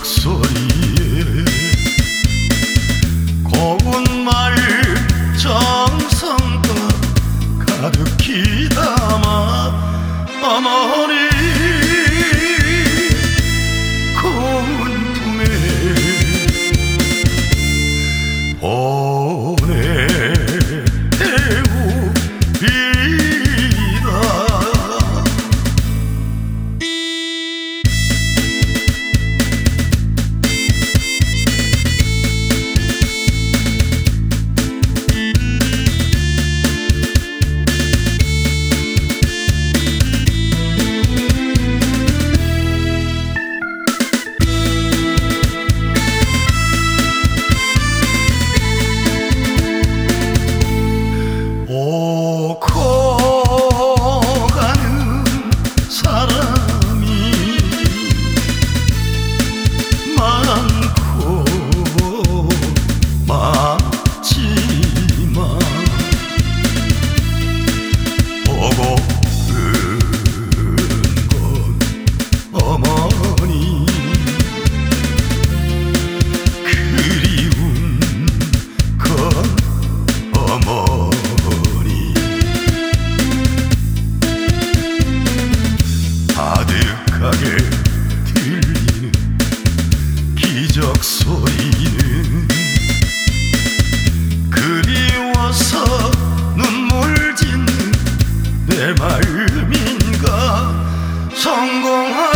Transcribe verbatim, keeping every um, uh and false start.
소리에 고운 말 정성껏 가득히 담아 어머니 고운 품에 보내오리다. 오고 가는 사람이 많고 많지만 보고 은 건 어머니 그리운 건 어머니 아득하게 들리는 기적 소리는 그리워서 눈물 짓는 내 마음인가. 성공한